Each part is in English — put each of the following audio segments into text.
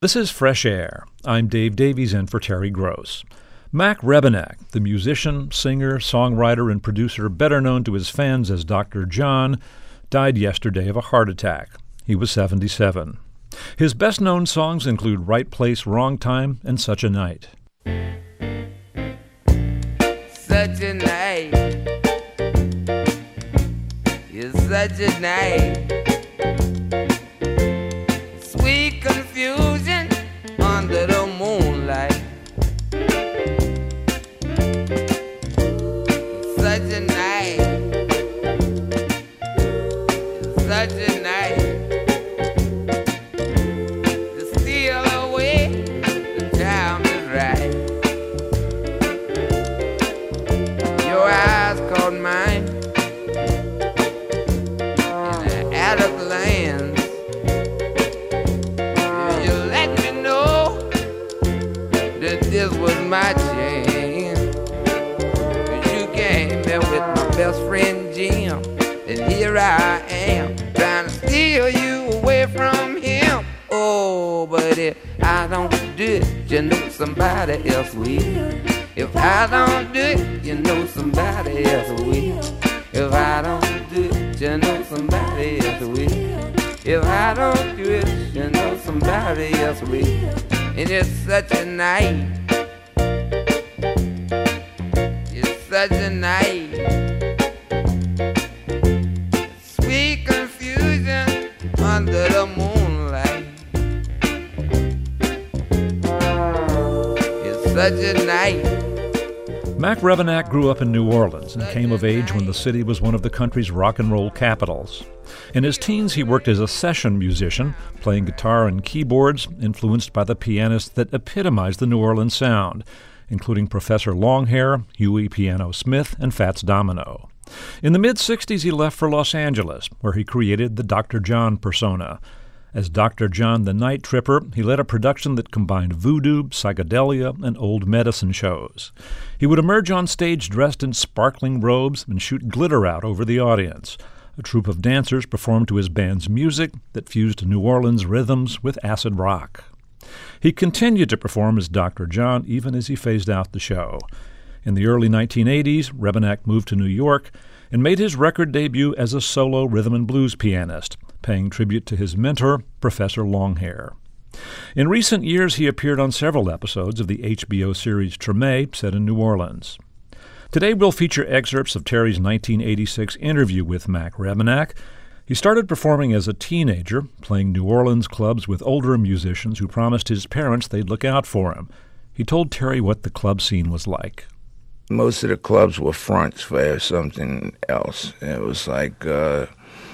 This is Fresh Air. I'm Dave Davies in for Terry Gross. Mac Rebennack, the musician, singer, songwriter, and producer better known to his fans as Dr. John, died yesterday of a heart attack. He was 77. His best-known songs include Right Place, Wrong Time, and Such a Night. Such a night is such a night. Sweet confusion under the moonlight. Such a night, such a night. To steal away, the time is right. Your eyes caught mine in the attic lands. You let me know that this was my chance. 'Cause you came there with my best friend Jim, and here I am trying to steal you away from him. Oh, but if I don't do it, you know somebody else will. If I don't do it, you know somebody else will. If I don't do it, you know somebody else will. If I don't do it, you know somebody else will. And it's such a night. It's such a night. Sweet confusion under the moonlight. It's such a night. Mac Rebennack grew up in New Orleans and came of age when the city was one of the country's rock and roll capitals. In his teens, he worked as a session musician, playing guitar and keyboards, influenced by the pianists that epitomized the New Orleans sound, including Professor Longhair, Huey Piano Smith, and Fats Domino. In the mid-'60s, he left for Los Angeles, where he created the Dr. John persona. As Dr. John the Night Tripper, he led a production that combined voodoo, psychedelia, and old medicine shows. He would emerge on stage dressed in sparkling robes and shoot glitter out over the audience. A troupe of dancers performed to his band's music that fused New Orleans rhythms with acid rock. He continued to perform as Dr. John even as he phased out the show. In the early 1980s, Rebennack moved to New York and made his record debut as a solo rhythm and blues pianist, paying tribute to his mentor, Professor Longhair. In recent years, he appeared on several episodes of the HBO series Treme, set in New Orleans. Today, we'll feature excerpts of Terry's 1986 interview with Mac Rebennack. He started performing as a teenager, playing New Orleans clubs with older musicians who promised his parents they'd look out for him. He told Terry what the club scene was like. Most of the clubs were fronts for something else. It was like they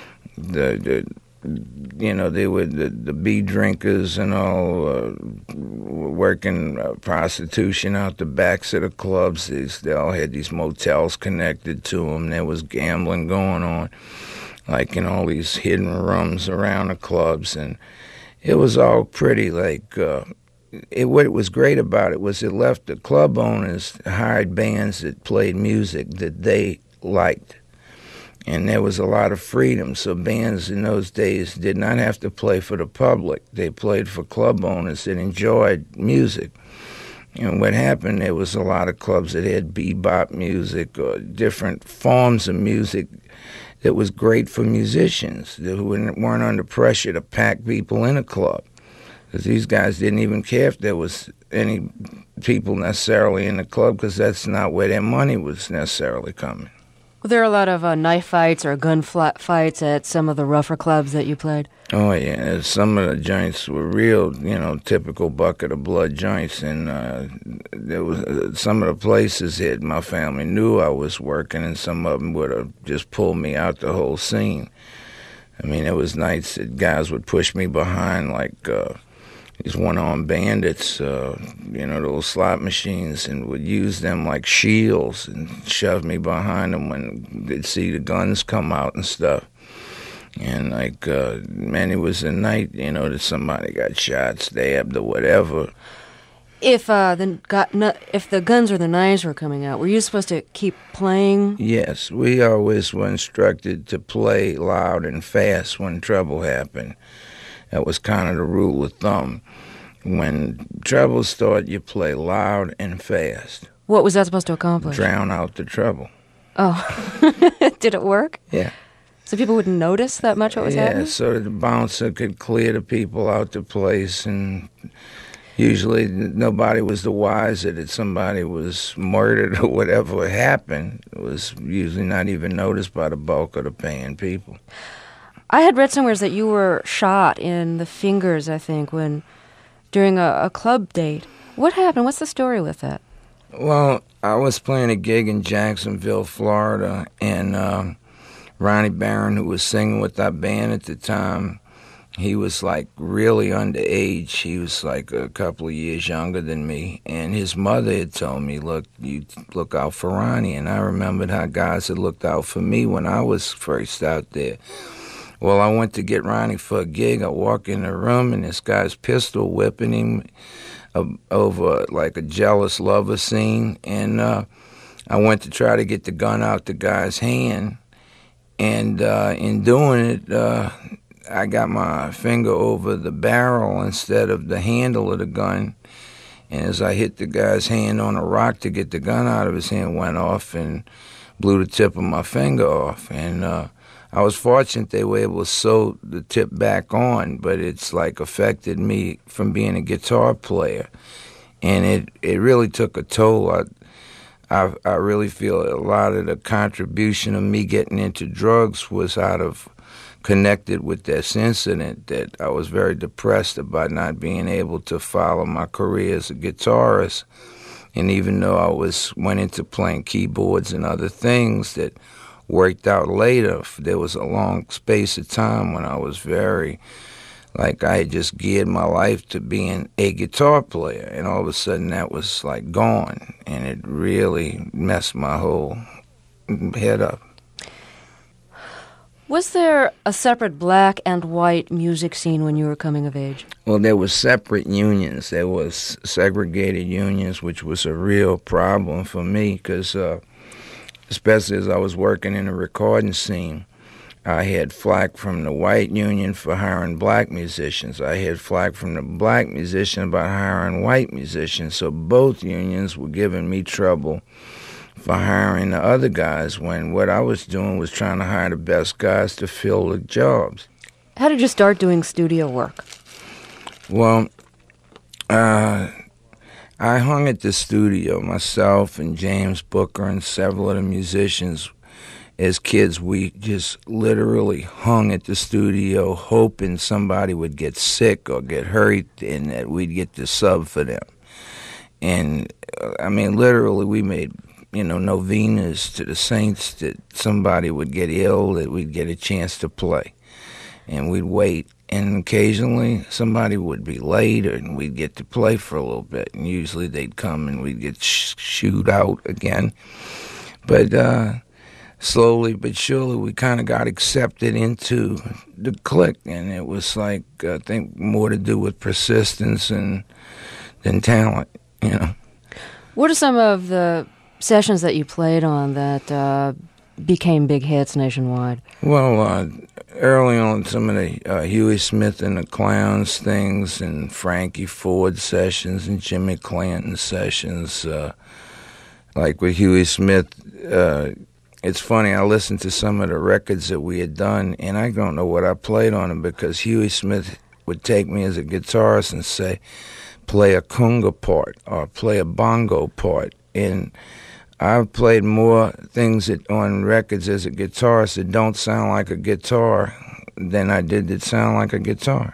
were the bee drinkers and all, working prostitution out the backs of the clubs. They all had these motels connected to them. There was gambling going on, like in all these hidden rooms around the clubs, and it was all pretty like. What was great about it was it left the club owners hired bands that played music that they liked. And there was a lot of freedom, so bands in those days did not have to play for the public. They played for club owners that enjoyed music. And what happened, there was a lot of clubs that had bebop music or different forms of music that was great for musicians who weren't under pressure to pack people in a club. Because these guys didn't even care if there was any people necessarily in the club, because that's not where their money was necessarily coming. Were there a lot of knife fights or gun fights at some of the rougher clubs that you played? Oh, yeah. Some of the joints were real, typical bucket of blood joints. And there was some of the places that my family knew I was working, and some of them would have just pulled me out the whole scene. I mean, there was nights that guys would push me behind like these one-armed bandits, those slot machines, and would use them like shields and shove me behind them when they'd see the guns come out and stuff. And it was a night, that somebody got shot, stabbed, or whatever. If the guns or the knives were coming out, were you supposed to keep playing? Yes, we always were instructed to play loud and fast when trouble happened. That was kind of the rule of thumb. When trouble starts, you play loud and fast. What was that supposed to accomplish? Drown out the trouble. Oh. Did it work? Yeah. So people wouldn't notice that much what was happening? Yeah, so that the bouncer could clear the people out the place, and usually nobody was the wiser that somebody was murdered or whatever happened. It was usually not even noticed by the bulk of the paying people. I had read somewhere that you were shot in the fingers, I think, during a club date. What happened? What's the story with that? Well, I was playing a gig in Jacksonville, Florida, and Ronnie Barron, who was singing with our band at the time, he was like really underage. He was like a couple of years younger than me. And his mother had told me, look, you look out for Ronnie. And I remembered how guys had looked out for me when I was first out there. Well, I went to get Ronnie for a gig. I walk in the room, and this guy's pistol whipping him over like a jealous lover scene. And I went to try to get the gun out the guy's hand. And in doing it, I got my finger over the barrel instead of the handle of the gun. And as I hit the guy's hand on a rock to get the gun out of his hand, went off and blew the tip of my finger off. And I was fortunate they were able to sew the tip back on, but it's like affected me from being a guitar player. And it really took a toll. I really feel a lot of the contribution of me getting into drugs was connected with this incident, that I was very depressed about not being able to follow my career as a guitarist. And even though I went into playing keyboards and other things that worked out later, there was a long space of time when I was I had just geared my life to being a guitar player, and all of a sudden that was like gone, and it really messed my whole head up. Was there a separate black and white music scene when you were coming of age? Well, there was separate unions. There was segregated unions, which was a real problem for me because especially as I was working in the recording scene, I had flack from the white union for hiring black musicians. I had flack from the black musician about hiring white musicians. So both unions were giving me trouble for hiring the other guys when what I was doing was trying to hire the best guys to fill the jobs. How did you start doing studio work? Well, I hung at the studio, myself and James Booker and several of the musicians. As kids, we just literally hung at the studio hoping somebody would get sick or get hurt and that we'd get the sub for them. And, I mean, literally we made, novenas to the saints that somebody would get ill, that we'd get a chance to play. And we'd wait. And occasionally somebody would be late and we'd get to play for a little bit. And usually they'd come and we'd get shooed out again. But slowly but surely we kind of got accepted into the clique. And it was like, I think, more to do with persistence than talent, What are some of the sessions that you played on that became big hits nationwide? Well, early on, some of the Huey Smith and the Clowns things and Frankie Ford sessions and Jimmy Clanton sessions. Like with Huey Smith, it's funny, I listened to some of the records that we had done, and I don't know what I played on them because Huey Smith would take me as a guitarist and say, play a conga part or play a bongo part. And I've played more things on records as a guitarist that don't sound like a guitar than I did that sound like a guitar.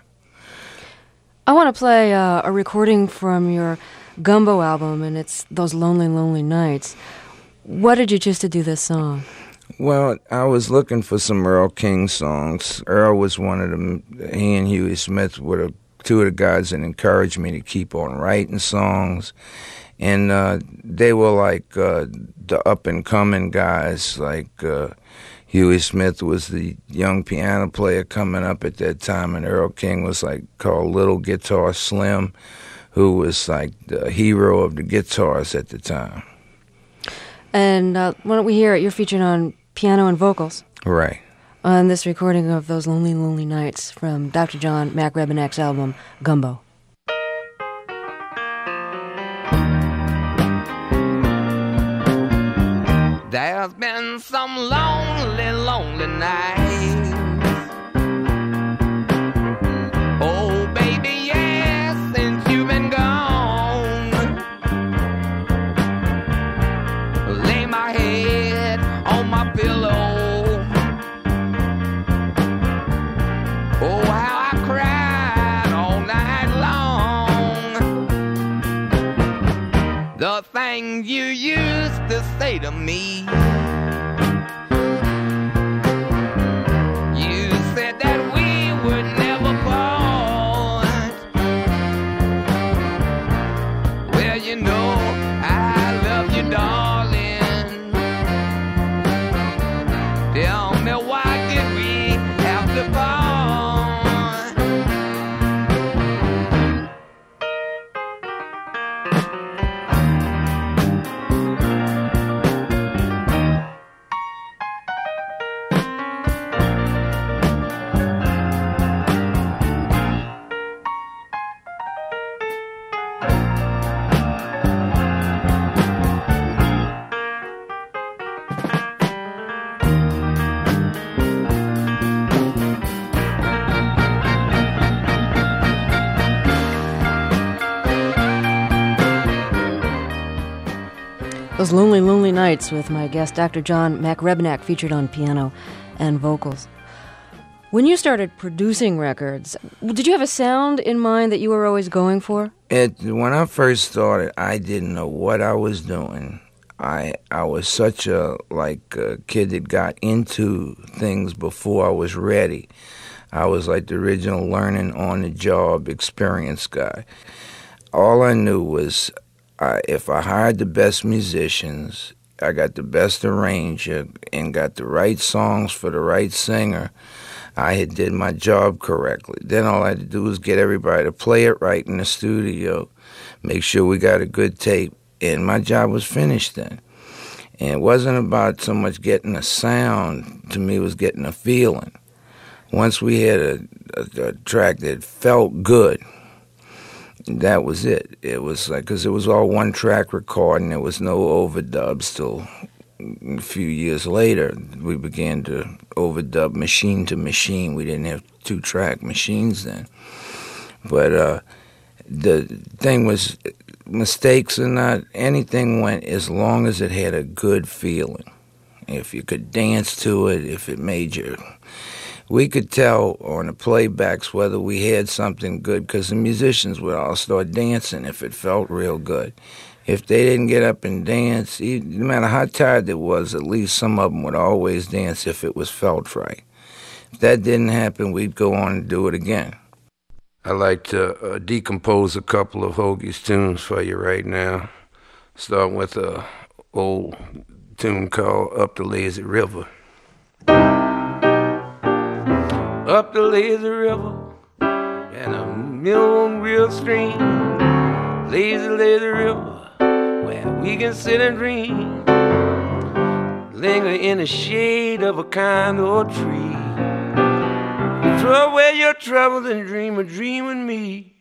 I want to play a recording from your Gumbo album, and it's Those Lonely, Lonely Nights. What did you choose to do this song? Well, I was looking for some Earl King songs. Earl was one of them. He and Huey Smith were two of the guys that encouraged me to keep on writing songs. And they were like the up-and-coming guys. Like Huey Smith was the young piano player coming up at that time, and Earl King was like called Little Guitar Slim, who was like the hero of the guitars at the time. And why don't we hear it? You're featured on piano and vocals. Right. On this recording of Those Lonely, Lonely Nights from Dr. John Mac Rebennack's album, Gumbo. There's been some lonely, lonely nights. Oh, baby, yes, since you've been gone. Lay my head on my pillow. Oh, how I cried all night long. The things you used to say to me. You said that we would never part. Well, you know, I love you, darling. Tell me, why did we have to part? Those Lonely, Lonely Nights with my guest, Dr. John McRebenack, featured on piano and vocals. When you started producing records, did you have a sound in mind that you were always going for? When I first started, I didn't know what I was doing. I was such a kid that got into things before I was ready. I was like the original learning on the job experience guy. All I knew was if I hired the best musicians, I got the best arranger, and got the right songs for the right singer, I had did my job correctly. Then all I had to do was get everybody to play it right in the studio, make sure we got a good tape, and my job was finished then. And it wasn't about so much getting a sound. To me, it was getting a feeling. Once we had a track that felt good, that was it. It was like, because it was all one-track recording. There was no overdubs till a few years later. We began to overdub machine to machine. We didn't have two-track machines then. But the thing was, mistakes or not, anything went as long as it had a good feeling. If you could dance to it, if it made you... We could tell on the playbacks whether we had something good, because the musicians would all start dancing if it felt real good. If they didn't get up and dance, no matter how tired it was, at least some of them would always dance if it was felt right. If that didn't happen, we'd go on and do it again. I'd like to decompose a couple of Hoagie's tunes for you right now. Starting with an old tune called Up the Lazy River. Up the lazy river and a million real stream, lazy, lazy river where we can sit and dream, linger in the shade of a kind old tree, throw away your troubles and dream a dream with me.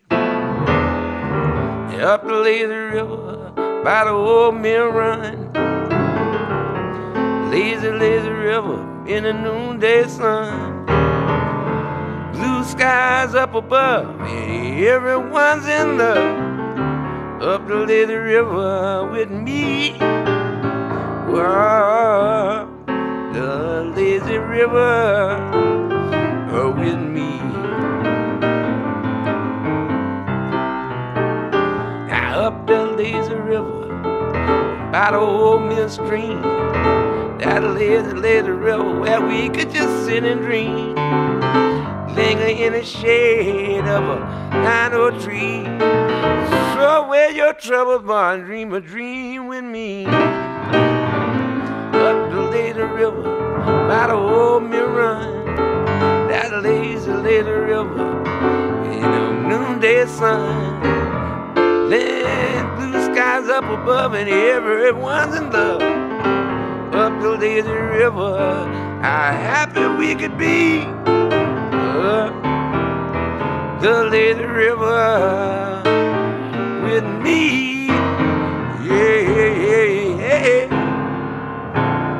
Up the lazy river by the old mill run, lazy, lazy river in the noonday sun. Blue skies up above, everyone's in love. Up the lazy river with me. Whoa, the lazy river with me. Now up the lazy river by the old mill stream, that lazy, lazy river where we could just sit and dream, linger in the shade of a kind old tree, throw away your troubles, boy, and dream a dream with me. Up the lazy river by the old mill run, that lazy, lazy river in the noonday sun. Then blue skies up above and everyone's in love. Up the lazy river, how happy we could be. The lazy river with me. Yeah, yeah, yeah, yeah.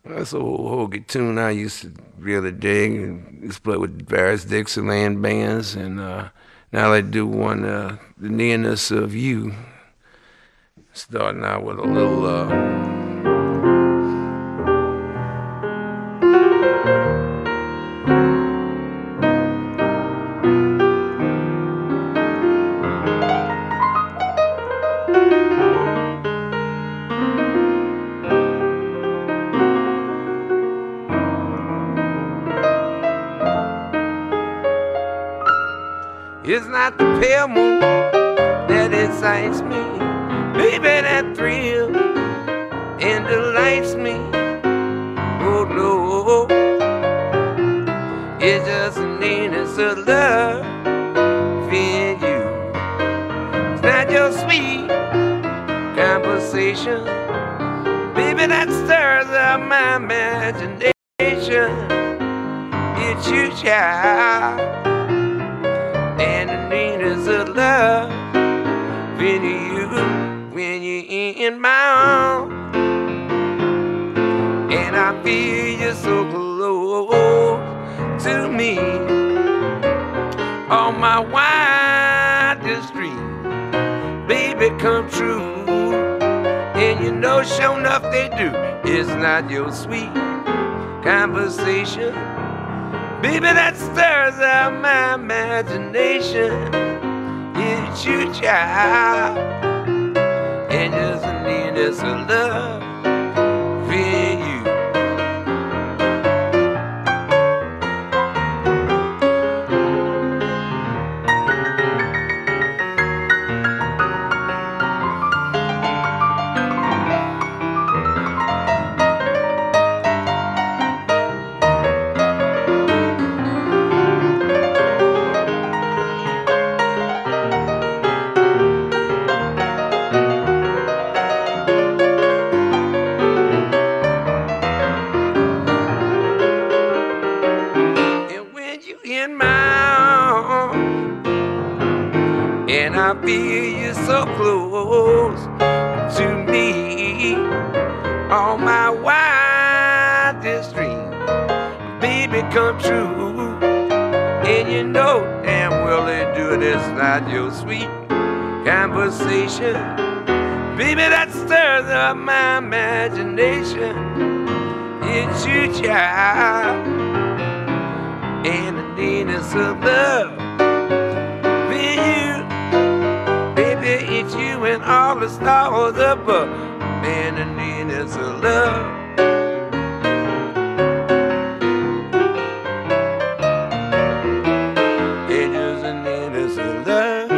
That's an old Hoagie tune I used to really dig. And used to play with various Dixieland bands, and now they do one, The Nearness of You. Starting out with a little... It's not the pale moon that excites me, baby, that thrill and delights me. Oh no, it's just the nearness of love in you. It's not your sweet conversation, baby, that stirs up my imagination. It's you, child, and the nearness of love when you're in my arms, and I feel you so close to me. On my wildest dream, baby, come true. And you know, sure enough they do. It's not your sweet conversation, baby, that stirs up my imagination. It's you, child, and just the nearness of love for you. I feel you so close to me. On my wildest dream, baby, come true. And you know damn well they do it. It's not your sweet conversation, baby, that stirs up my imagination. It's you, child, and the nearness of love. It's you and all the stars above, and the nearness of love. It's just the nearness of love.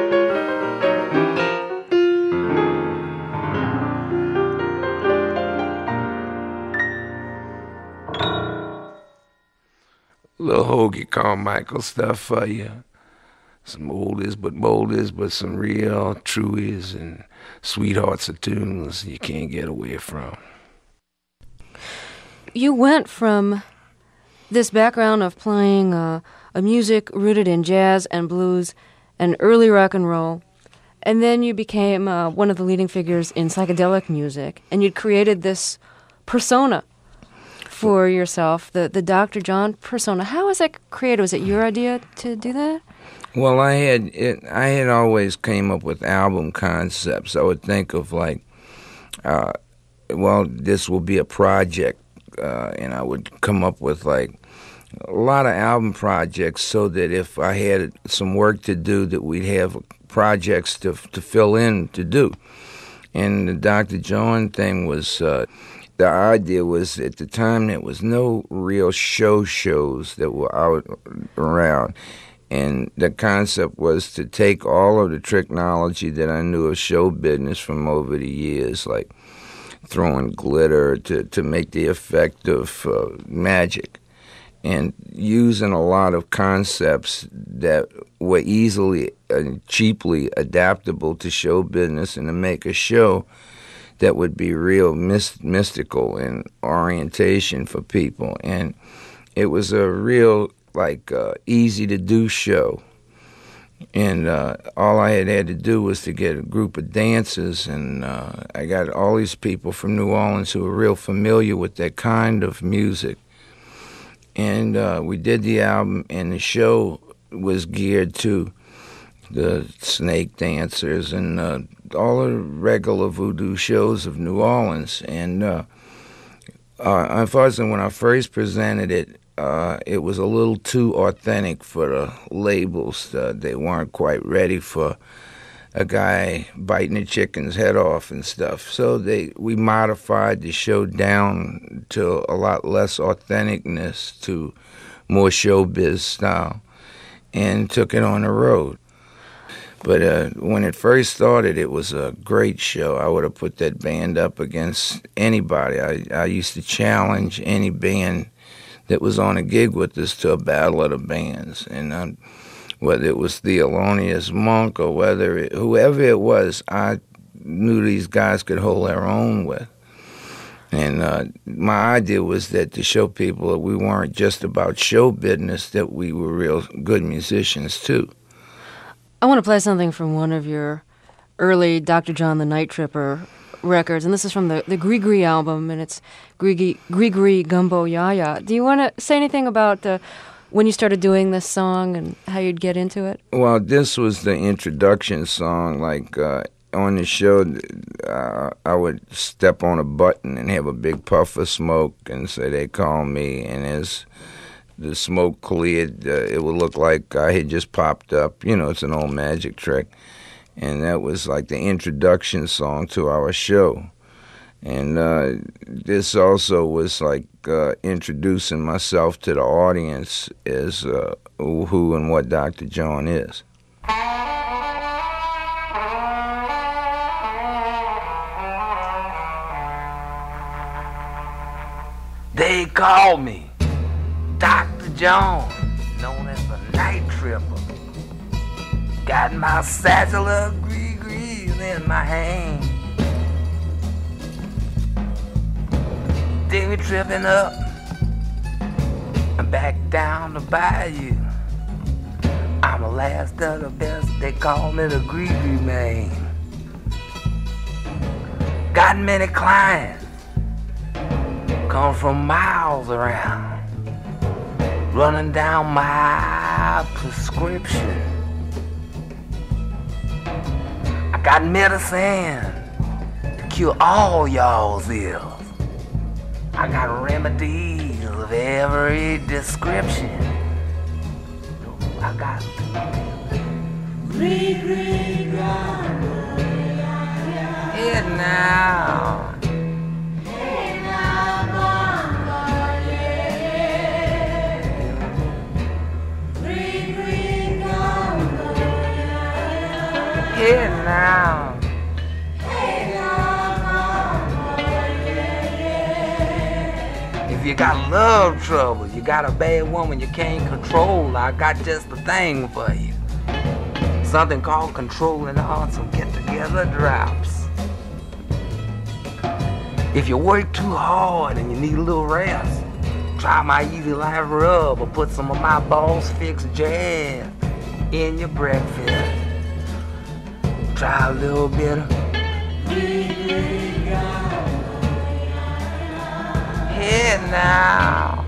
Little Hoagie Carmichael stuff for you. Some oldies but moldies, but some real truies and sweethearts of tunes you can't get away from. You went from this background of playing a music rooted in jazz and blues and early rock and roll, and then you became one of the leading figures in psychedelic music, and you'd created this persona for yourself, the Dr. John persona. How was that created? Was it your idea to do that? Well, I had always came up with album concepts. I would think of like, this will be a project, and I would come up with like a lot of album projects so that if I had some work to do, that we'd have projects to fill in to do. And the Dr. John thing was, the idea was at the time there was no real shows that were out around. And the concept was to take all of the technology that I knew of show business from over the years, like throwing glitter to make the effect of magic, and using a lot of concepts that were easily and cheaply adaptable to show business, and to make a show that would be real mystical in orientation for people. And it was a real easy to do show. And all I had to do was to get a group of dancers, and I got all these people from New Orleans who were real familiar with that kind of music. And we did the album, and the show was geared to the snake dancers and all the regular voodoo shows of New Orleans. And unfortunately, when I first presented it, it was a little too authentic for the labels. They weren't quite ready for a guy biting a chicken's head off and stuff. So we modified the show down to a lot less authenticness, to more showbiz style, and took it on the road. But when it first started, it was a great show. I would have put that band up against anybody. I used to challenge any band that was on a gig with us to a battle of the bands. And whether it was Thelonious Monk or whoever it was, I knew these guys could hold their own with. And my idea was that to show people that we weren't just about show business, that we were real good musicians too. I want to play something from one of your early Dr. John the Night Tripper records, and this is from the Grigri album, and it's Grigri Gumbo Yaya. Do you want to say anything about when you started doing this song and how you'd get into it? Well, this was the introduction song. Like on the show, I would step on a button and have a big puff of smoke and say, "They call me," and as the smoke cleared, it would look like I had just popped up. You know, it's an old magic trick. And that was like the introduction song to our show. And this also was like introducing myself to the audience as who and what Dr. John is. They call me Dr. John, known as the Night Tripper. Got my satchel of Gree-Grees in my hand. They me tripping up and back down the bayou. I'm the last of the best, they call me the Gree-Gree man. Got many clients, come from miles around, running down my prescription. I got medicine to cure all y'all's ills. I got remedies of every description. I got it now. Here now. If you got love trouble, you got a bad woman you can't control, I got just the thing for you. Something called controlling awesome get-together drops. If you work too hard and you need a little rest, try my Easy Life Rub or put some of my Boss Fix jazz in your breakfast. Try a little bit of here now.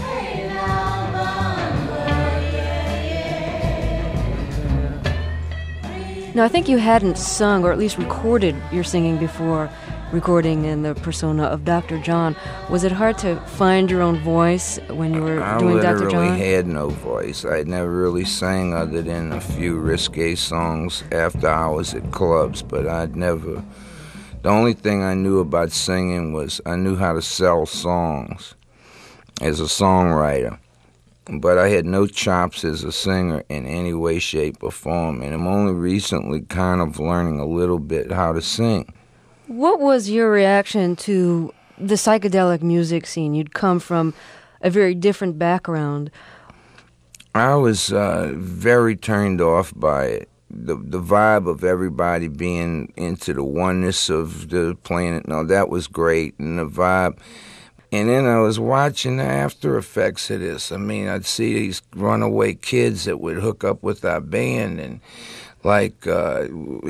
Now, I think you hadn't sung, or at least recorded your singing before recording in the persona of Dr. John. Was it hard to find your own voice when you were doing Dr. John? I literally had no voice. I never really sang other than a few risque songs after hours at clubs, but I'd never... The only thing I knew about singing was I knew how to sell songs as a songwriter, but I had no chops as a singer in any way, shape, or form, and I'm only recently kind of learning a little bit how to sing. What was your reaction to the psychedelic music scene? You'd come from a very different background. I was very turned off by it. The vibe of everybody being into the oneness of the planet, no, that was great, and the vibe. And then I was watching the after effects of this. I mean, I'd see these runaway kids that would hook up with our band, and like I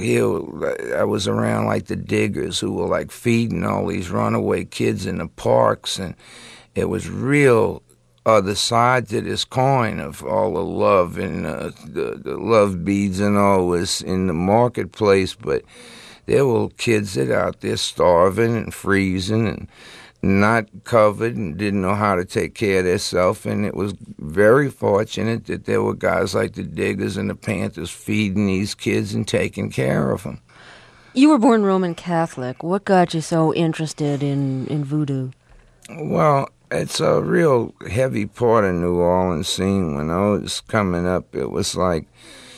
was around like the Diggers, who were like feeding all these runaway kids in the parks, and it was real other side to this coin of all the love and the love beads and all was in the marketplace, but there were kids that out there starving and freezing and not covered and didn't know how to take care of themselves, and it was very fortunate that there were guys like the Diggers and the Panthers feeding these kids and taking care of them. You were born Roman Catholic. What got you so interested in voodoo? Well, it's a real heavy part of New Orleans scene. When I was coming up, it was like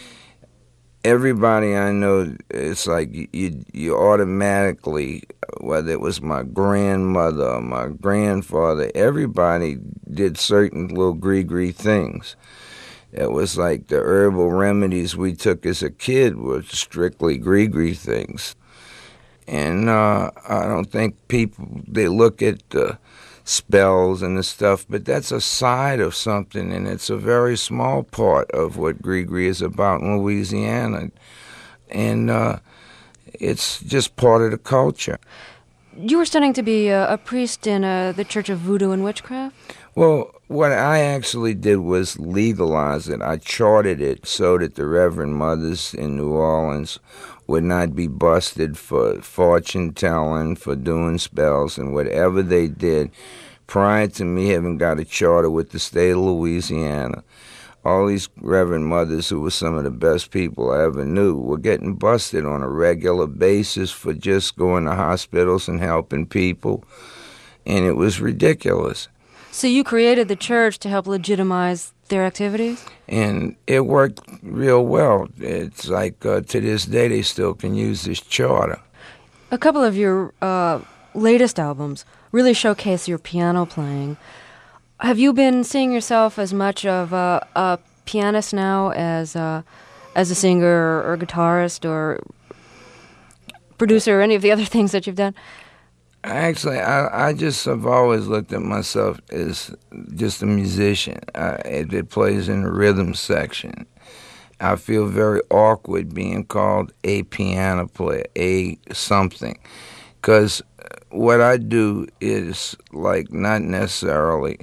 everybody I know, it's like you automatically, whether it was my grandmother or my grandfather, everybody did certain little gree-gree things. It was like the herbal remedies we took as a kid were strictly gree-gree things. And I don't think people, they look at the spells and the stuff, but that's a side of something, and it's a very small part of what gree-gree is about in Louisiana, and it's just part of the culture. You were studying to be a priest in the Church of Voodoo and Witchcraft? Well, what I actually did was legalize it. I chartered it so that the Reverend Mothers in New Orleans would not be busted for fortune-telling, for doing spells, and whatever they did. Prior to me having got a charter with the state of Louisiana, all these Reverend Mothers, who were some of the best people I ever knew, were getting busted on a regular basis for just going to hospitals and helping people, and it was ridiculous. So you created the church to help legitimize their activities? And it worked real well. It's like to this day they still can use this charter. A couple of your latest albums really showcase your piano playing. Have you been seeing yourself as much of a pianist now as a singer or guitarist or producer or any of the other things that you've done? Actually, I just have always looked at myself as just a musician that plays in the rhythm section. I feel very awkward being called a piano player, a something, because what I do is like not necessarily,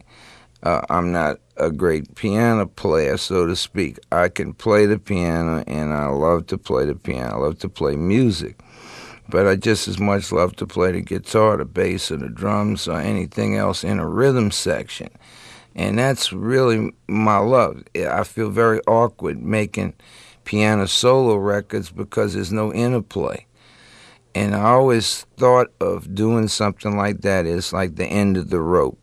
I'm not a great piano player, so to speak. I can play the piano, and I love to play the piano. I love to play music. But I just as much love to play the guitar, the bass, or the drums, or anything else in a rhythm section. And that's really my love. I feel very awkward making piano solo records because there's no interplay. And I always thought of doing something like that as like the end of the rope.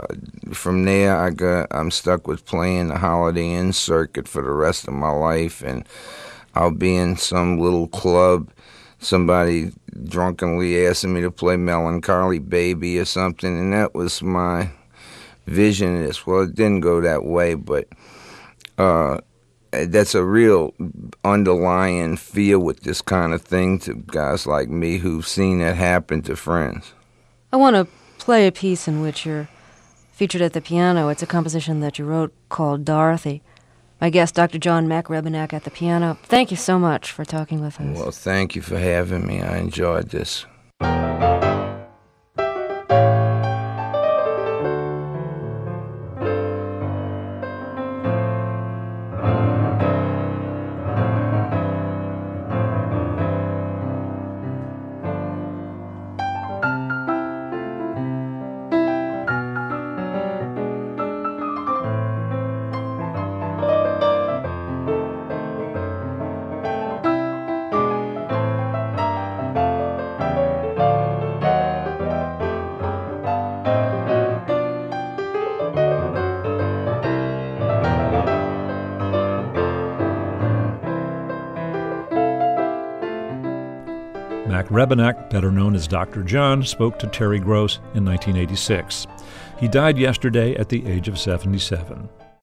From there, I'm stuck with playing the Holiday Inn circuit for the rest of my life, and I'll be in some little club, somebody drunkenly asking me to play Melancholy Baby or something, and that was my vision of this. Well, it didn't go that way, but that's a real underlying fear with this kind of thing to guys like me who've seen that happen to friends. I want to play a piece in which you're featured at the piano. It's a composition that you wrote called Dorothy. My guest, Dr. John Mac Rebennack at the piano. Thank you so much for talking with us. Well, thank you for having me. I enjoyed this. Mac Rebennack, better known as Dr. John, spoke to Terry Gross in 1986. He died yesterday at the age of 77.